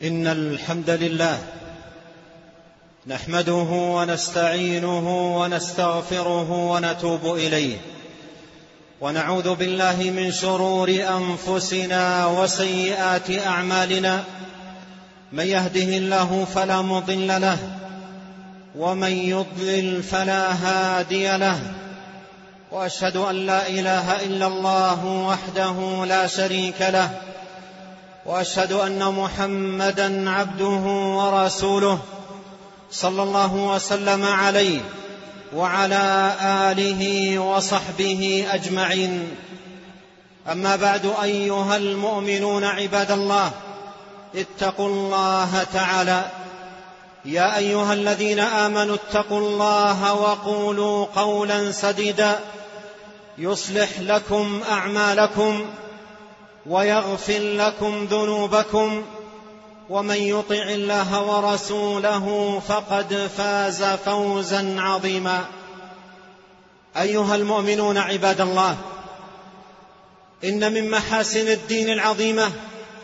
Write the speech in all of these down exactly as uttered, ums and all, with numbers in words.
إن الحمد لله نحمده ونستعينه ونستغفره ونتوب إليه، ونعوذ بالله من شرور أنفسنا وسيئات أعمالنا. من يهده الله فلا مضل له، ومن يضلل فلا هادي له، وأشهد أن لا إله إلا الله وحده لا شريك له، وأشهد أن محمدًا عبده ورسوله صلى الله وسلم عليه وعلى آله وصحبه أجمعين. أما بعد، أيها المؤمنون عباد الله، اتقوا الله تعالى. يا أيها الذين آمنوا اتقوا الله وقولوا قولا سديدا يصلح لكم أعمالكم ويغفر لكم ذنوبكم، ومن يطع الله ورسوله فقد فاز فوزا عظيما. أيها المؤمنون عباد الله، إن من محاسن الدين العظيمة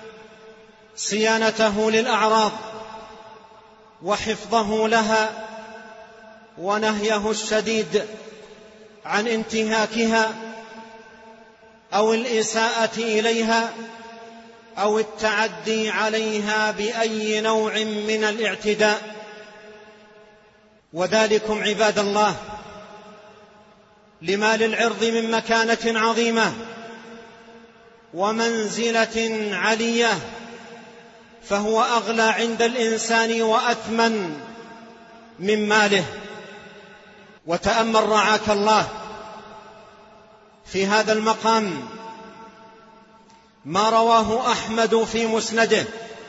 صيانته للأعراض وحفظه لها، ونهيه الشديد عن انتهاكها أو الإساءة إليها أو التعدي عليها بأي نوع من الاعتداء. وذلكم عباد الله لما للعرض من مكانة عظيمة ومنزلة علية، فهو أغلى عند الإنسان وأثمن من ماله. وتأمل رعاك الله في هذا المقام ما رواه أحمد في مسنده،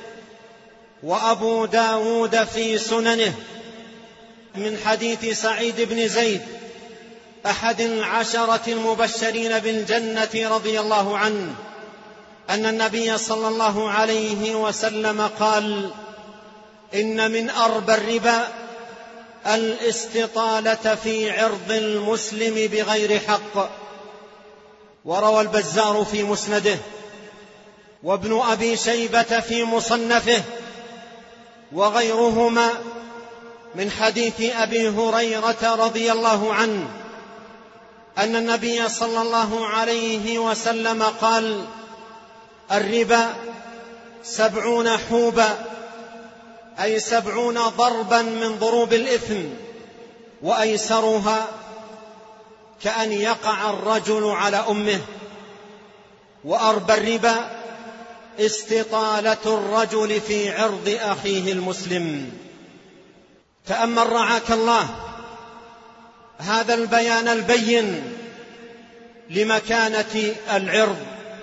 وأبو داود في سننه، من حديث سعيد بن زيد أحد العشرة المبشرين بالجنة رضي الله عنه، أن النبي صلى الله عليه وسلم قال: إن من أربى الربا الاستطالة في عرض المسلم بغير حق. وروى البزار في مسنده، وابن أبي شيبة في مصنفه، وغيرهما من حديث أبي هريرة رضي الله عنه أن النبي صلى الله عليه وسلم قال: الربا سبعون حوبا، أي سبعون ضربا من ضروب الإثم، وأيسرها كأن يقع الرجل على أمه. وأربى الربا استطالة الرجل في عرض أخيه المسلم. تأمل رعاك الله هذا البيان البين لمكانة العرض،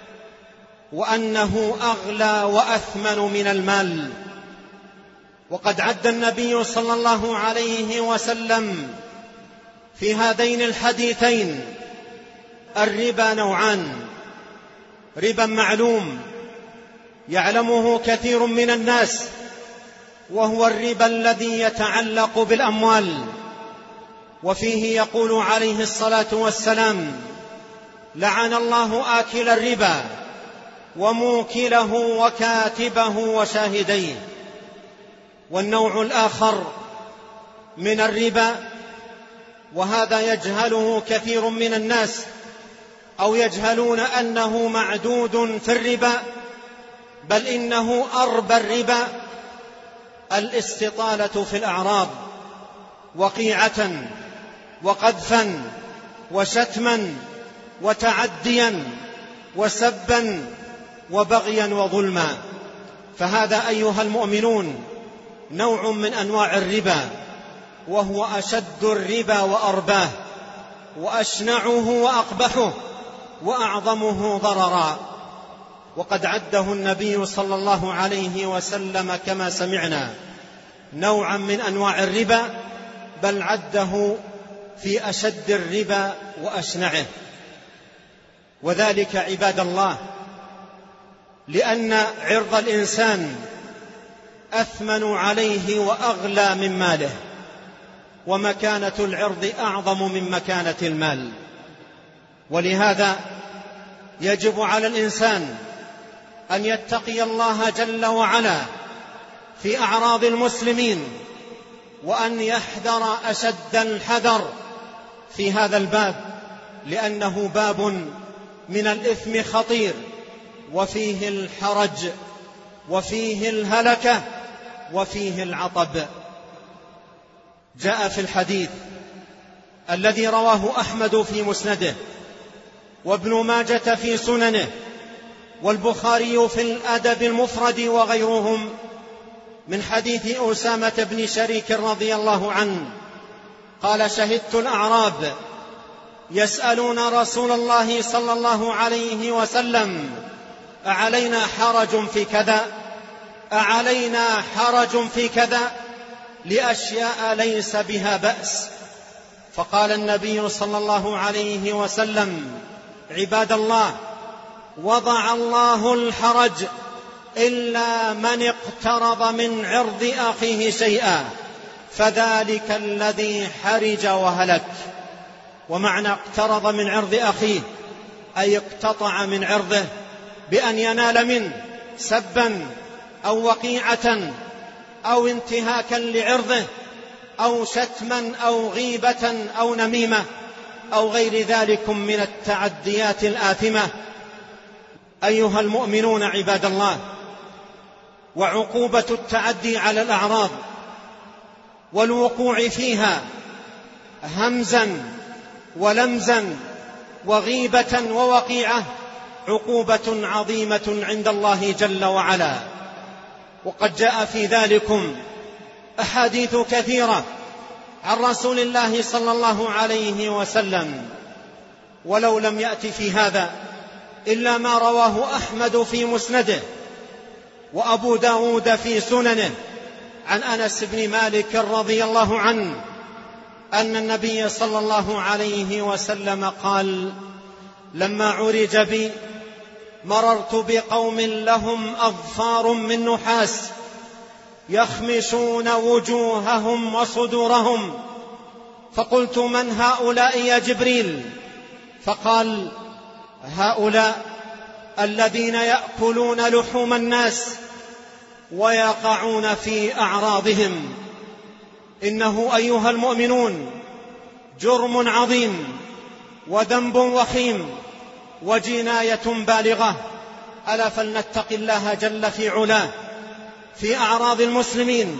وأنه أغلى وأثمن من المال. وقد عد النبي صلى الله عليه وسلم في هذين الحديثين الربا نوعان: ربا معلوم يعلمه كثير من الناس، وهو الربا الذي يتعلق بالأموال، وفيه يقول عليه الصلاة والسلام: لعن الله آكل الربا وموكله وكاتبه وشاهديه. والنوع الآخر من الربا، وهذا يجهله كثير من الناس، أو يجهلون أنه معدود في الربا، بل إنه أربى الربا الاستطالة في الأعراض، وقيعة وقذفا وشتما وتعديا وسبا وبغيا وظلما. فهذا أيها المؤمنون نوع من أنواع الربا، وهو أشد الربا وأرباه، وأشنعه وأقبحه، وأعظمه ضررا. وقد عده النبي صلى الله عليه وسلم كما سمعنا نوعا من أنواع الربا، بل عده في أشد الربا وأشنعه. وذلك عباد الله لأن عرض الإنسان أثمن عليه وأغلى من ماله، ومكانة العرض أعظم من مكانة المال. ولهذا يجب على الإنسان أن يتقي الله جل وعلا في أعراض المسلمين، وأن يحذر أشد الحذر في هذا الباب، لأنه باب من الإثم خطير، وفيه الحرج، وفيه الهلكة، وفيه العطب. جاء في الحديث الذي رواه أحمد في مسنده، وابن ماجة في سننه، والبخاري في الأدب المفرد وغيرهم، من حديث أسامة بن شريك رضي الله عنه قال: شهدت الأعراب يسألون رسول الله صلى الله عليه وسلم: أعلينا حرج في كذا؟ أعلينا حرج في كذا؟ لأشياء ليس بها بأس. فقال النبي صلى الله عليه وسلم: عباد الله، وضع الله الحرج إلا من اقترض من عرض أخيه شيئا، فذلك الذي حرج وهلك. ومعنى اقترض من عرض أخيه أي اقتطع من عرضه بأن ينال منه سبا أو وقيعة أو انتهاكا لعرضه أو شتما أو غيبة أو نميمة أو غير ذلك من التعديات الآثمة. أيها المؤمنون عباد الله، وعقوبة التعدي على الأعراض والوقوع فيها همزا ولمزا وغيبة ووقيعة عقوبة عظيمة عند الله جل وعلا، وقد جاء في ذلكم أحاديث كثيرة عن رسول الله صلى الله عليه وسلم، ولو لم يأت في هذا إلا ما رواه أحمد في مسنده وأبو داود في سننه عن أنس بن مالك رضي الله عنه أن النبي صلى الله عليه وسلم قال: لما عرج بي مررت بقوم لهم أظفار من نحاس يخمشون وجوههم وصدورهم، فقلت: من هؤلاء يا جبريل؟ فقال: هؤلاء الذين يأكلون لحوم الناس ويقعون في أعراضهم. إنه أيها المؤمنون جرم عظيم وذنب وخيم وجناية بالغة، ألا فلنتق الله جل في علاه في أعراض المسلمين،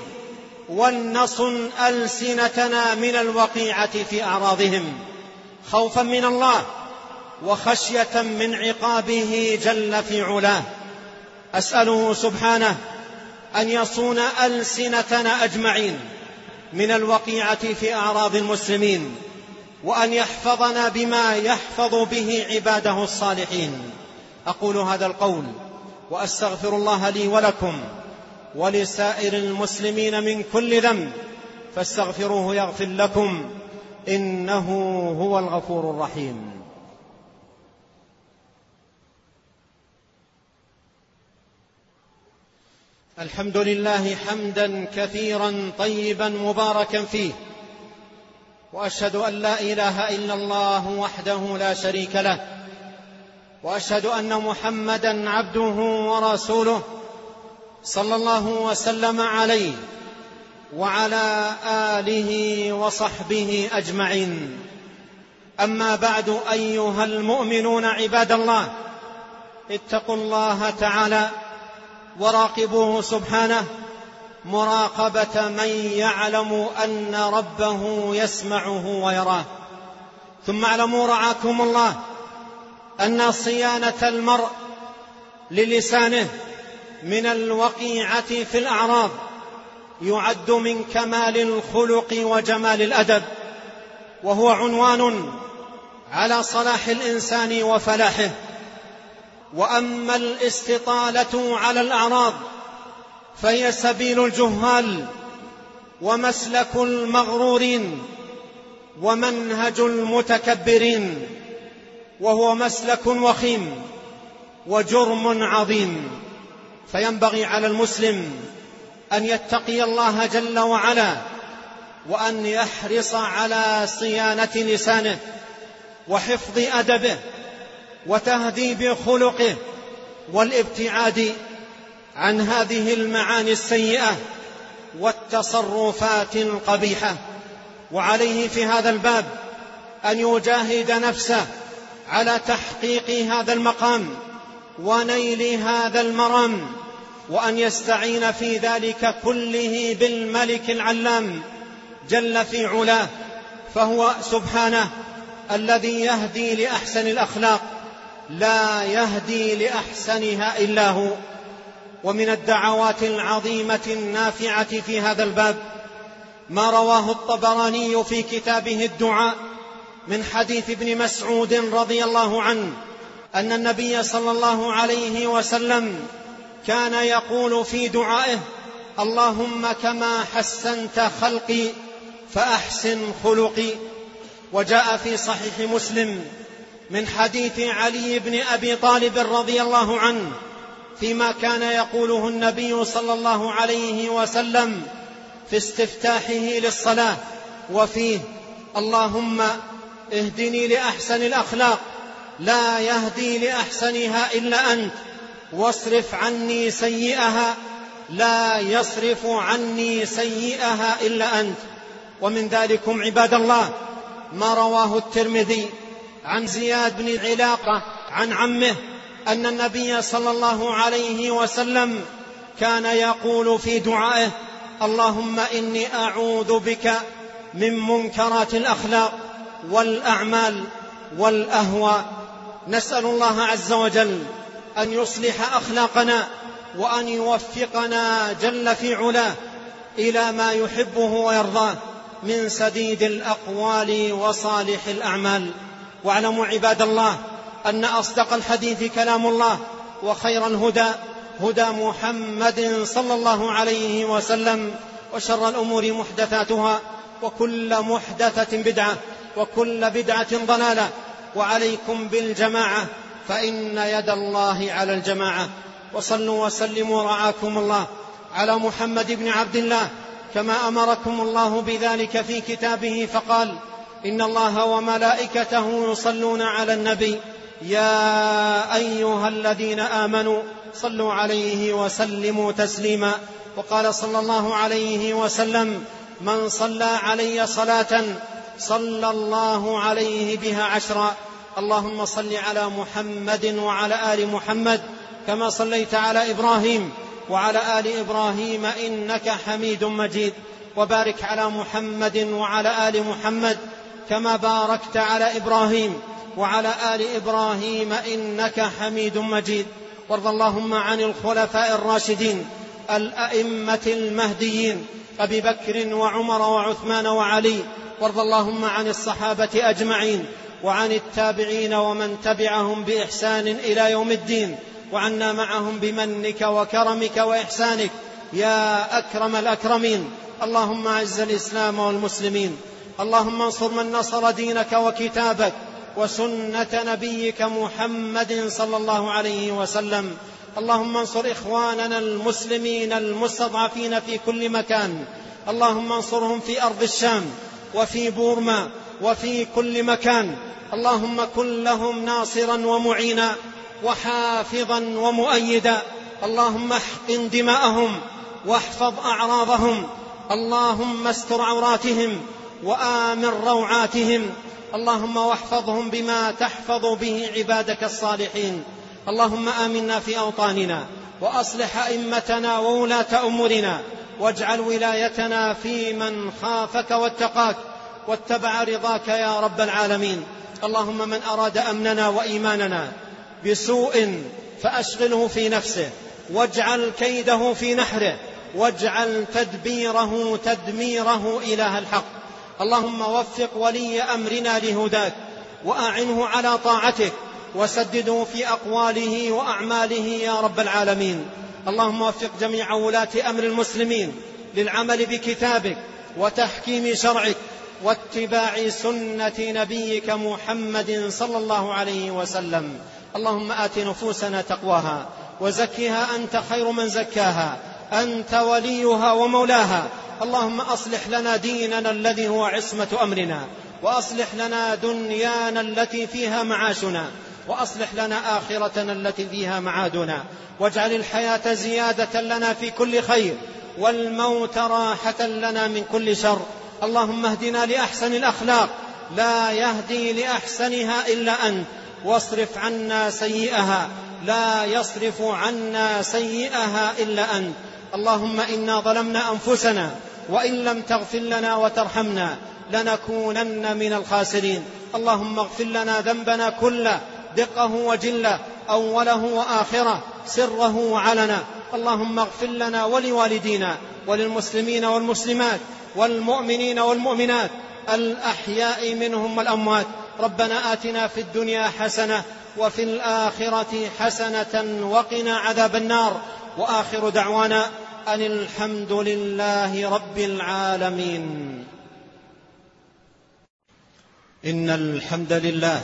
ولنصن ألسنتنا من الوقيعة في أعراضهم، خوفا من الله وخشية من عقابه جل في علاه. أسأله سبحانه أن يصون ألسنتنا أجمعين من الوقيعة في أعراض المسلمين، وأن يحفظنا بما يحفظ به عباده الصالحين. أقول هذا القول وأستغفر الله لي ولكم ولسائر المسلمين من كل ذنب، فاستغفروه يغفر لكم، إنه هو الغفور الرحيم. الحمد لله حمدا كثيرا طيبا مباركا فيه، وأشهد أن لا إله إلا الله وحده لا شريك له، وأشهد أن محمدا عبده ورسوله صلى الله وسلم عليه وعلى آله وصحبه أجمعين. أما بعد، أيها المؤمنون عباد الله، اتقوا الله تعالى وراقبوه سبحانه مراقبة من يعلم أن ربه يسمعه ويراه. ثم اعلموا رعاكم الله أن صيانة المرء للسانه من الوقيعة في الأعراض يعد من كمال الخلق وجمال الأدب، وهو عنوان على صلاح الإنسان وفلاحه. وأما الاستطالة على الأعراض فهي سبيل الجهال ومسلك المغرورين ومنهج المتكبرين، وهو مسلك وخيم وجرم عظيم. فينبغي على المسلم أن يتقي الله جل وعلا، وأن يحرص على صيانة لسانه وحفظ أدبه وتهذيب خلقه والابتعاد عن هذه المعاني السيئة والتصرفات القبيحة. وعليه في هذا الباب أن يجاهد نفسه على تحقيق هذا المقام ونيل هذا المرام، وأن يستعين في ذلك كله بالملك العلام جل في علاه، فهو سبحانه الذي يهدي لأحسن الأخلاق، لا يهدي لأحسنها إلا هو. ومن الدعوات العظيمة النافعة في هذا الباب ما رواه الطبراني في كتابه الدعاء من حديث ابن مسعود رضي الله عنه أن النبي صلى الله عليه وسلم كان يقول في دعائه: اللهم كما حسنت خلقي فأحسن خلقي. وجاء في صحيح مسلم من حديث علي بن أبي طالب رضي الله عنه فيما كان يقوله النبي صلى الله عليه وسلم في استفتاحه للصلاة، وفيه: اللهم اهدني لأحسن الأخلاق لا يهدي لأحسنها إلا أنت، واصرف عني سيئها لا يصرف عني سيئها إلا أنت. ومن ذلكم عباد الله ما رواه الترمذي عن زياد بن علاقة عن عمه أن النبي صلى الله عليه وسلم كان يقول في دعائه: اللهم إني أعوذ بك من منكرات الأخلاق والأعمال والأهواء. نسأل الله عز وجل أن يصلح أخلاقنا وأن يوفقنا جل في علاه إلى ما يحبه ويرضاه من سديد الأقوال وصالح الأعمال. واعلموا عباد الله أن أصدق الحديث كلام الله، وخير الهدى هدى محمد صلى الله عليه وسلم، وشر الأمور محدثاتها، وكل محدثة بدعة، وكل بدعة ضلالة. وعليكم بالجماعة فإن يد الله على الجماعة. وصلوا وسلموا رعاكم الله على محمد بن عبد الله كما أمركم الله بذلك في كتابه، فقال: إن الله وملائكته يصلون على النبي يا أيها الذين آمنوا صلوا عليه وسلموا تسليما. وقال صلى الله عليه وسلم: من صلى علي صلاة صلى الله عليه بها عشرا. اللهم صل على محمد وعلى آل محمد كما صليت على إبراهيم وعلى آل إبراهيم إنك حميد مجيد. وبارك على محمد وعلى آل محمد كما باركت على إبراهيم وعلى آل إبراهيم إنك حميد مجيد. وارض اللهم عن الخلفاء الراشدين الأئمة المهديين أبي بكر وعمر وعثمان وعلي. وارض اللهم عن الصحابة أجمعين وعن التابعين ومن تبعهم بإحسان إلى يوم الدين، وعنا معهم بمنك وكرمك وإحسانك يا أكرم الأكرمين. اللهم أعز الإسلام والمسلمين، اللهم انصر من نصر دينك وكتابك وسنة نبيك محمد صلى الله عليه وسلم. اللهم انصر إخواننا المسلمين المستضعفين في كل مكان، اللهم انصرهم في أرض الشام وفي بورما وفي كل مكان. اللهم كن لهم ناصرا ومعينا وحافظا ومؤيدا. اللهم احقن دماءهم واحفظ أعراضهم. اللهم استر عوراتهم وآمن روعاتهم. اللهم واحفظهم بما تحفظ به عبادك الصالحين. اللهم آمنا في أوطاننا وأصلح أئمتنا وولاة أمورنا، واجعل ولايتنا في من خافك واتقاك واتبع رضاك يا رب العالمين. اللهم من أراد أمننا وإيماننا بسوء فأشغله في نفسه، واجعل كيده في نحره، واجعل تدبيره تدميره إله الحق. اللهم وفق ولي أمرنا لهداك وأعنه على طاعتك، وسدده في أقواله وأعماله يا رب العالمين. اللهم وفق جميع ولاة أمر المسلمين للعمل بكتابك وتحكيم شرعك واتباع سنة نبيك محمد صلى الله عليه وسلم. اللهم آت نفوسنا تقواها وزكها أنت خير من زكاها، أنت وليها ومولاها. اللهم أصلح لنا ديننا الذي هو عصمة أمرنا، وأصلح لنا دنيانا التي فيها معاشنا، وأصلح لنا آخرتنا التي فيها معادنا، واجعل الحياة زيادة لنا في كل خير والموت راحة لنا من كل شر. اللهم اهدنا لأحسن الأخلاق لا يهدي لأحسنها إلا أنت، واصرف عنا سيئها لا يصرف عنا سيئها إلا أنت. اللهم إنا ظلمنا أنفسنا وإن لم تغفر لنا وترحمنا لنكونن من الخاسرين. اللهم اغفر لنا ذنبنا كله دقه وجله، أوله وآخره، سره وعلنا. اللهم اغفر لنا ولوالدينا وللمسلمين والمسلمات والمؤمنين والمؤمنات الأحياء منهم والأموات. ربنا آتنا في الدنيا حسنة وفي الآخرة حسنة وقنا عذاب النار. وآخر دعوانا أن الحمد لله رب العالمين. إن الحمد لله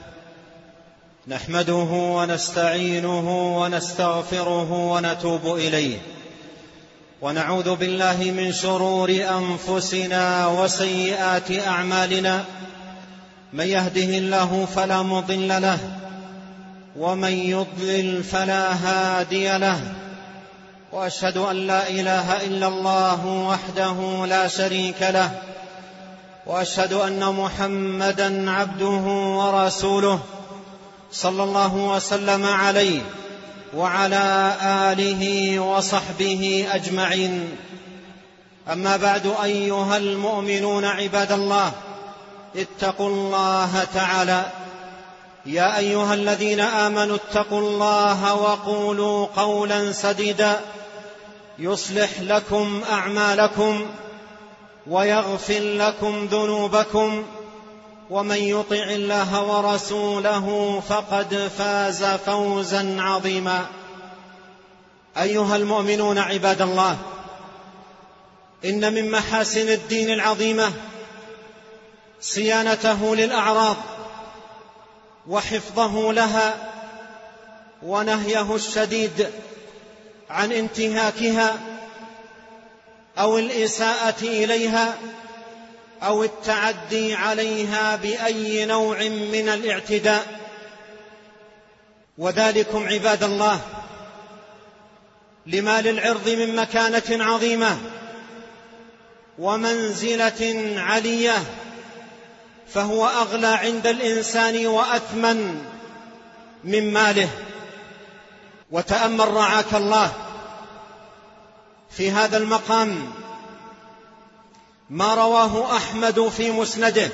نحمده ونستعينه ونستغفره ونتوب إليه، ونعوذ بالله من شرور أنفسنا وسيئات أعمالنا. من يهده الله فلا مضل له، ومن يضلل فلا هادي له، وأشهد أن لا إله إلا الله وحده لا شريك له، وأشهد أن محمدًا عبده ورسوله صلى الله وسلم عليه وعلى آله وصحبه أجمعين. أما بعد، أيها المؤمنون عباد الله، اتقوا الله تعالى. يا أيها الذين آمنوا اتقوا الله وقولوا قولا سديدا يصلح لكم أعمالكم ويغفر لكم ذنوبكم، ومن يطع الله ورسوله فقد فاز فوزا عظيما. أيها المؤمنون عباد الله، إن من محاسن الدين العظيمة صيانته للأعراض وحفظه لها، ونهيه الشديد عن انتهاكها أو الإساءة إليها أو التعدي عليها بأي نوع من الاعتداء. وذلكم عباد الله لما للعرض من مكانة عظيمة ومنزلة علية، فهو أغلى عند الإنسان وأثمن من ماله. وتأمل رعاك الله في هذا المقام ما رواه أحمد في مسنده،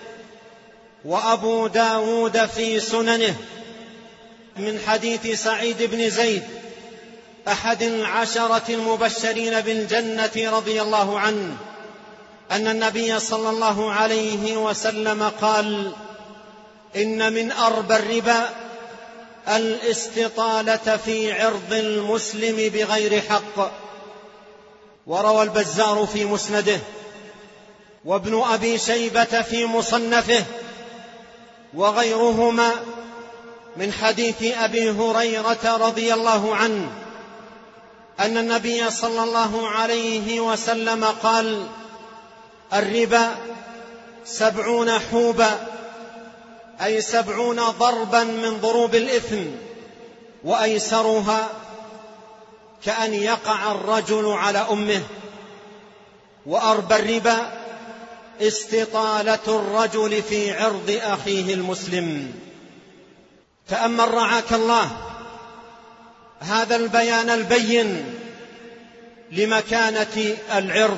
وأبو داود في سننه، من حديث سعيد بن زيد أحد العشرة المبشرين بالجنة رضي الله عنه، أن النبي صلى الله عليه وسلم قال: إن من أربى الربا الاستطالة في عرض المسلم بغير حق. وروى البزار في مسنده وابن أبي شيبة في مصنفه وغيرهما من حديث أبي هريرة رضي الله عنه أن النبي صلى الله عليه وسلم قال: الربا سبعون حوبا، أي سبعون ضربا من ضروب الإثم، وأيسرها كأن يقع الرجل على أمه. وأربى الربا استطالة الرجل في عرض أخيه المسلم. تأمل رعاك الله هذا البيان البين لمكانة العرض،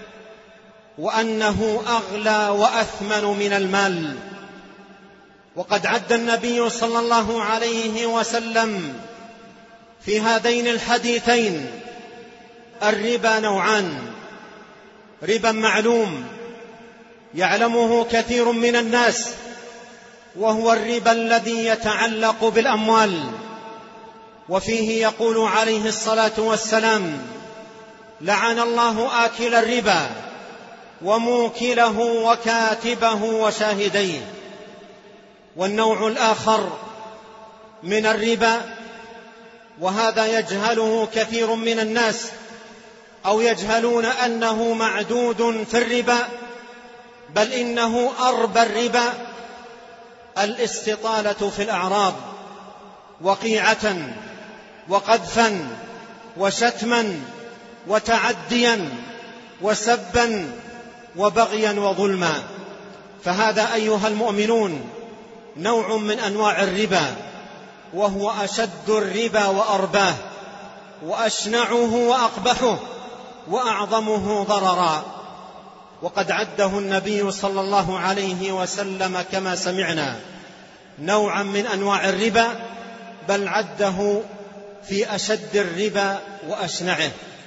وأنه أغلى وأثمن من المال. وقد عد النبي صلى الله عليه وسلم في هذين الحديثين الربا نوعان: ربا معلوم يعلمه كثير من الناس، وهو الربا الذي يتعلق بالأموال، وفيه يقول عليه الصلاة والسلام: لعن الله آكل الربا وموكله وكاتبه وشاهديه. والنوع الآخر من الربا، وهذا يجهله كثير من الناس أو يجهلون أنه معدود في الربا، بل إنه أربى الربا، الاستطالة في الأعراض وقيعة وقذفا وشتما وتعديا وسبا وبغيا وظلما. فهذا أيها المؤمنون نوع من أنواع الربا، وهو أشد الربا وأرباه، وأشنعه وأقبحه، وأعظمه ضررا. وقد عده النبي صلى الله عليه وسلم كما سمعنا نوعا من أنواع الربا، بل عده في أشد الربا وأشنعه.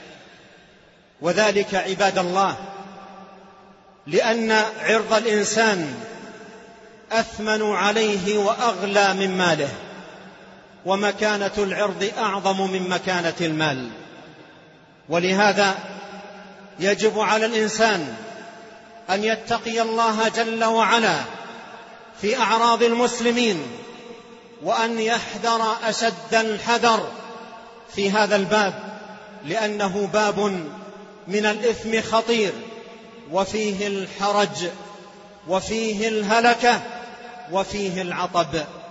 وذلك عباد الله لأن عرض الإنسان أثمن عليه وأغلى من ماله، ومكانة العرض أعظم من مكانة المال. ولهذا يجب على الإنسان أن يتقي الله جل وعلا في أعراض المسلمين، وأن يحذر أشد الحذر في هذا الباب، لأنه باب من الإثم خطير، وفيه الحرج، وفيه الهلكة، وفيه العطب.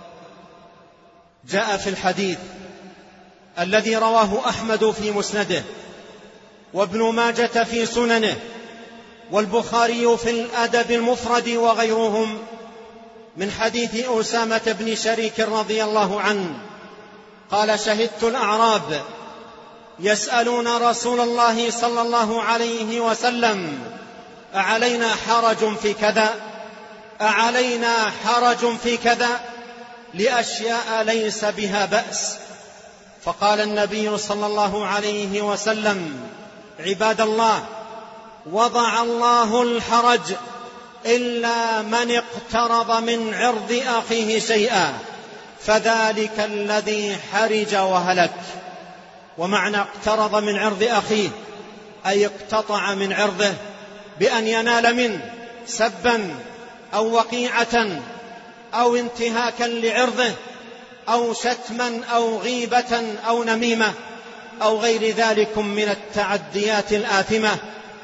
جاء في الحديث الذي رواه أحمد في مسنده، وابن ماجة في سننه، والبخاري في الأدب المفرد وغيرهم، من حديث أسامة بن شريك رضي الله عنه قال: شهدت الأعراب يسألون رسول الله صلى الله عليه وسلم: أعلينا حرج في كذا؟ أعلينا حرج في كذا؟ لأشياء ليس بها بأس. فقال النبي صلى الله عليه وسلم: عباد الله، وضع الله الحرج إلا من اقترض من عرض أخيه شيئا، فذلك الذي حرج وهلك. ومعنى اقترض من عرض أخيه أي اقتطع من عرضه بأن ينال منه سبا أو وقيعة أو انتهاكا لعرضه أو شتما أو غيبة أو نميمة أو غير ذلك من التعديات الآثمة.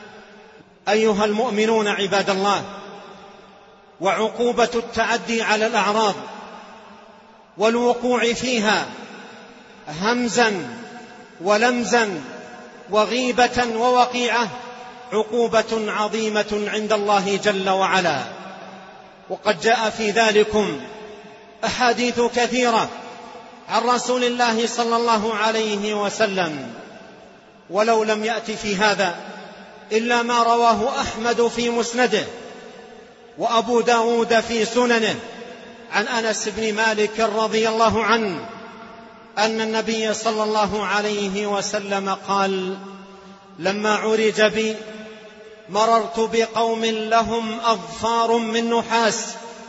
أيها المؤمنون عباد الله، وعقوبة التعدي على الأعراض والوقوع فيها همزا ولمزا وغيبة ووقيعة عقوبة عظيمة عند الله جل وعلا. وقد جاء في ذلكم أحاديث كثيرة عن رسول الله صلى الله عليه وسلم، ولو لم يأت في هذا إلا ما رواه أحمد في مسنده، وأبو داود في سننه، عن أنس بن مالك رضي الله عنه أن النبي صلى الله عليه وسلم قال: لما عرج بي مررت بقوم لهم أظفار من نحاس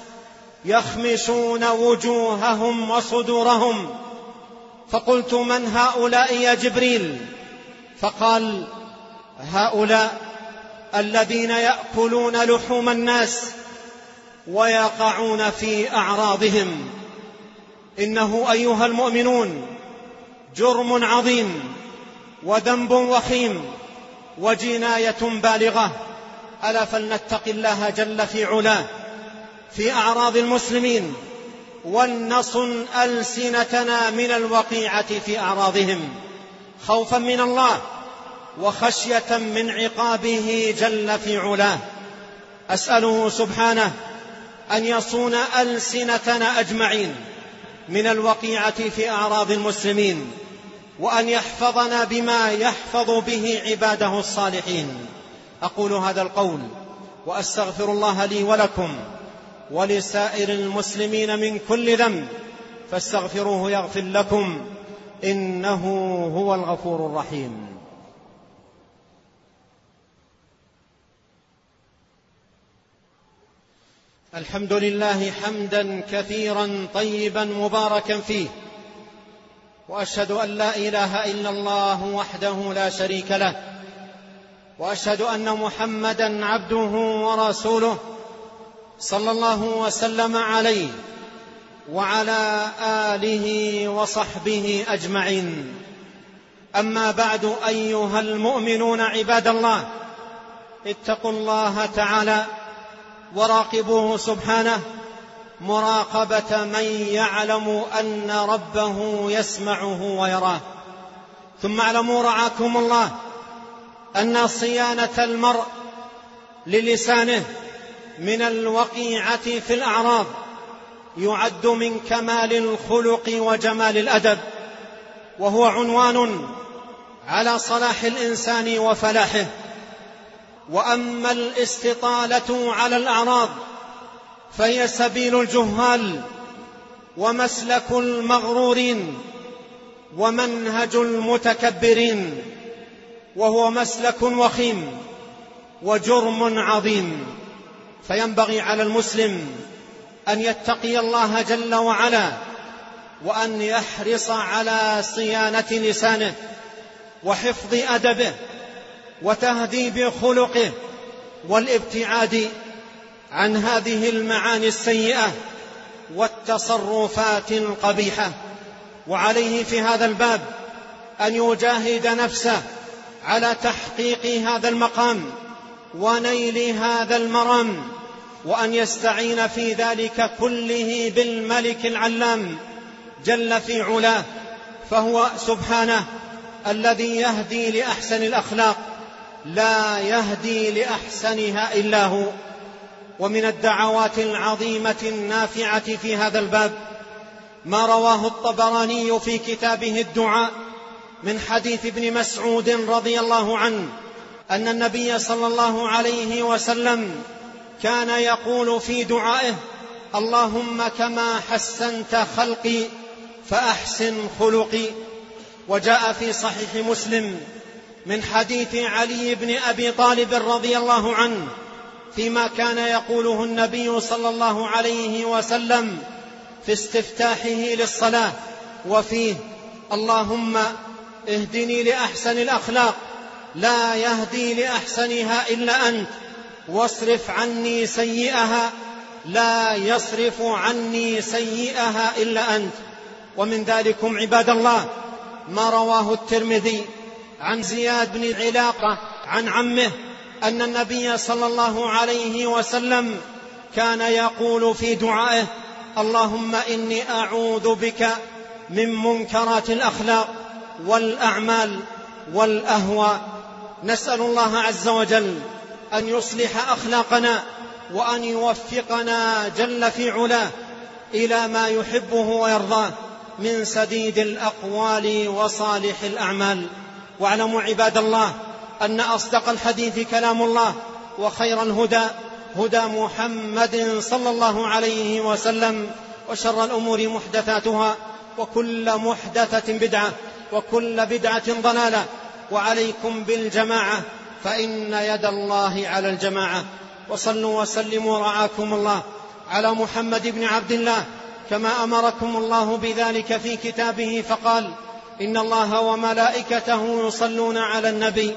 يخمشون وجوههم وصدورهم، فقلت: من هؤلاء يا جبريل؟ فقال: هؤلاء الذين يأكلون لحوم الناس ويقعون في أعراضهم. إنه أيها المؤمنون جرم عظيم وذنب وخيم وجناية بالغة، ألا فلنتق الله جل في علاه في أعراض المسلمين، ولنصن ألسنتنا من الوقيعة في أعراضهم، خوفا من الله وخشية من عقابه جل في علاه. أسأله سبحانه أن يصون ألسنتنا أجمعين من الوقيعة في أعراض المسلمين، وأن يحفظنا بما يحفظ به عباده الصالحين. أقول هذا القول وأستغفر الله لي ولكم ولسائر المسلمين من كل ذنب، فاستغفروه يغفر لكم، إنه هو الغفور الرحيم. الحمد لله حمدا كثيرا طيبا مباركا فيه، وأشهد أن لا إله إلا الله وحده لا شريك له، وأشهد أن محمدا عبده ورسوله صلى الله وسلم عليه وعلى آله وصحبه أجمعين. أما بعد، أيها المؤمنون عباد الله، اتقوا الله تعالى وراقبوه سبحانه مراقبة من يعلم أن ربه يسمعه ويراه. ثم اعلموا رعاكم الله أن صيانة المرء للسانه من الوقيعة في الأعراض يعد من كمال الخلق وجمال الأدب، وهو عنوان على صلاح الإنسان وفلاحه. وأما الاستطالة على الأعراض فهي سبيل الجهال ومسلك المغرورين ومنهج المتكبرين، وهو مسلك وخيم وجرم عظيم. فينبغي على المسلم أن يتقي الله جل وعلا، وأن يحرص على صيانة لسانه وحفظ أدبه وتهذيب خلقه والابتعاد عن هذه المعاني السيئة والتصرفات القبيحة. وعليه في هذا الباب أن يجاهد نفسه على تحقيق هذا المقام ونيل هذا المرام، وأن يستعين في ذلك كله بالملك العلام جل في علاه، فهو سبحانه الذي يهدي لأحسن الأخلاق، لا يهدي لأحسنها إلا هو. ومن الدعوات العظيمة النافعة في هذا الباب ما رواه الطبراني في كتابه الدعاء من حديث ابن مسعود رضي الله عنه أن النبي صلى الله عليه وسلم كان يقول في دعائه: اللهم كما حسنت خلقي فأحسن خلقي. وجاء في صحيح مسلم من حديث علي بن أبي طالب رضي الله عنه فيما كان يقوله النبي صلى الله عليه وسلم في استفتاحه للصلاة، وفيه: اللهم اهدني لأحسن الأخلاق لا يهدي لأحسنها إلا أنت، واصرف عني سيئها لا يصرف عني سيئها إلا أنت. ومن ذلكم عباد الله ما رواه الترمذي عن زياد بن علاقة عن عمه أن النبي صلى الله عليه وسلم كان يقول في دعائه: اللهم إني أعوذ بك من منكرات الأخلاق والأعمال والأهواء. نسأل الله عز وجل أن يصلح أخلاقنا وأن يوفقنا جل في علاه إلى ما يحبه ويرضاه من سديد الأقوال وصالح الأعمال. واعلموا عباد الله أن أصدق الحديث كلام الله، وخير الهدى هدى محمد صلى الله عليه وسلم، وشر الأمور محدثاتها، وكل محدثة بدعة، وكل بدعة ضلالة. وعليكم بالجماعة فإن يد الله على الجماعة. وصلوا وسلموا رعاكم الله على محمد بن عبد الله كما أمركم الله بذلك في كتابه، فقال: إن الله وملائكته يصلون على النبي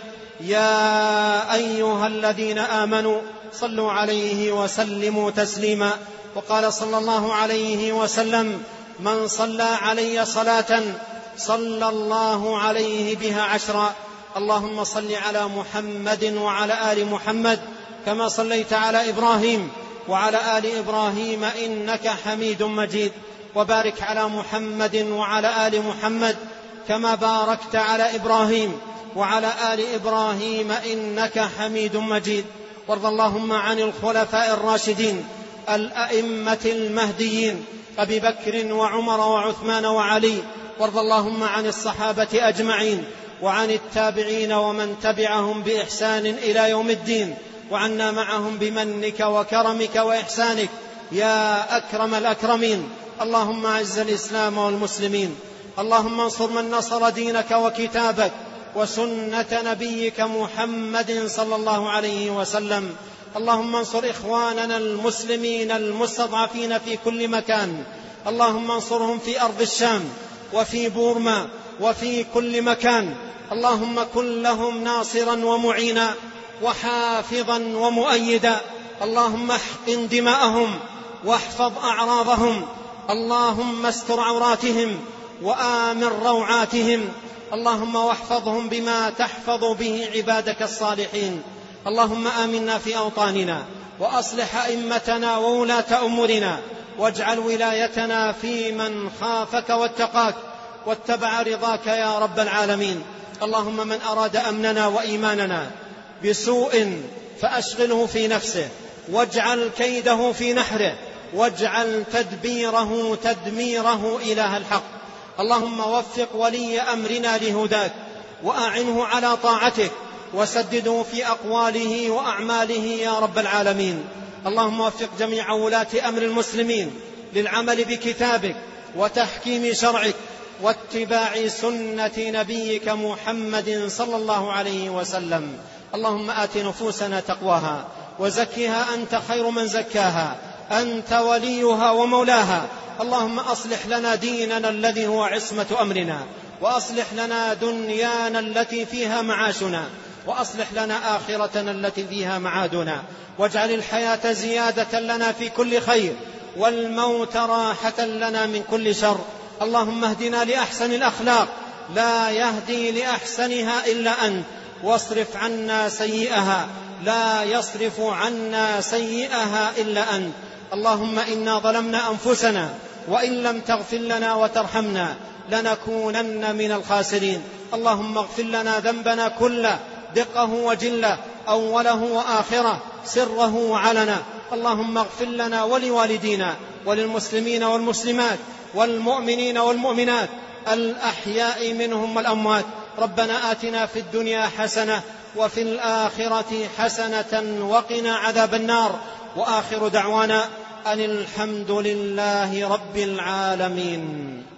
يا أيها الذين آمنوا صلوا عليه وسلموا تسليما. وقال صلى الله عليه وسلم: من صلى علي صلاة صلى الله عليه بها عشرا. اللهم صل على محمد وعلى آل محمد كما صليت على إبراهيم وعلى آل إبراهيم إنك حميد مجيد. وبارك على محمد وعلى آل محمد كما باركت على إبراهيم وعلى آل إبراهيم إنك حميد مجيد. وارض اللهم عن الخلفاء الراشدين الأئمة المهديين أبي بكر وعمر وعثمان وعلي. وارض اللهم عن الصحابة أجمعين وعن التابعين ومن تبعهم بإحسان إلى يوم الدين، وعنا معهم بمنك وكرمك وإحسانك يا أكرم الأكرمين. اللهم أعز الإسلام والمسلمين، اللهم انصر من نصر دينك وكتابك وسنة نبيك محمد صلى الله عليه وسلم. اللهم انصر إخواننا المسلمين المستضعفين في كل مكان، اللهم انصرهم في أرض الشام وفي بورما وفي كل مكان. اللهم كن لهم ناصرا ومعينا وحافظا ومؤيدا. اللهم احقن دماءهم واحفظ أعراضهم. اللهم استر عوراتهم وآمن روعاتهم. اللهم واحفظهم بما تحفظ به عبادك الصالحين. اللهم آمنا في أوطاننا وأصلح أئمتنا وولاة أمورنا واجعل ولايتنا في من خافك واتقاك واتبع رضاك يا رب العالمين. اللهم من أراد أمننا وإيماننا بسوء فأشغله في نفسه، واجعل كيده في نحره، واجعل تدبيره تدميره إله الحق. اللهم وفق ولي أمرنا لهداك، وأعنه على طاعتك، وسدده في أقواله وأعماله يا رب العالمين. اللهم وفق جميع ولاة أمر المسلمين للعمل بكتابك وتحكيم شرعك واتباع سنة نبيك محمد صلى الله عليه وسلم. اللهم آت نفوسنا تقواها وزكها أنت خير من زكاها، أنت وليها ومولاها. اللهم أصلح لنا ديننا الذي هو عصمة أمرنا، وأصلح لنا دنيانا التي فيها معاشنا، وأصلح لنا آخرتنا التي فيها معادنا، واجعل الحياة زيادة لنا في كل خير، والموت راحة لنا من كل شر. اللهم اهدنا لأحسن الأخلاق، لا يهدي لأحسنها إلا أنت، واصرف عنا سيئها، لا يصرف عنا سيئها إلا أنت. اللهم إنا ظلمنا أنفسنا، وإن لم تغفر لنا وترحمنا لنكونن من الخاسرين. اللهم اغفر لنا ذنبنا كله، دقه وجله، أوله وآخره، سره وعلنا. اللهم اغفر لنا ولوالدينا وللمسلمين والمسلمات والمؤمنين والمؤمنات الأحياء منهم والأموات. ربنا آتنا في الدنيا حسنة وفي الآخرة حسنة وقنا عذاب النار. وآخر دعوانا أن الحمد لله رب العالمين.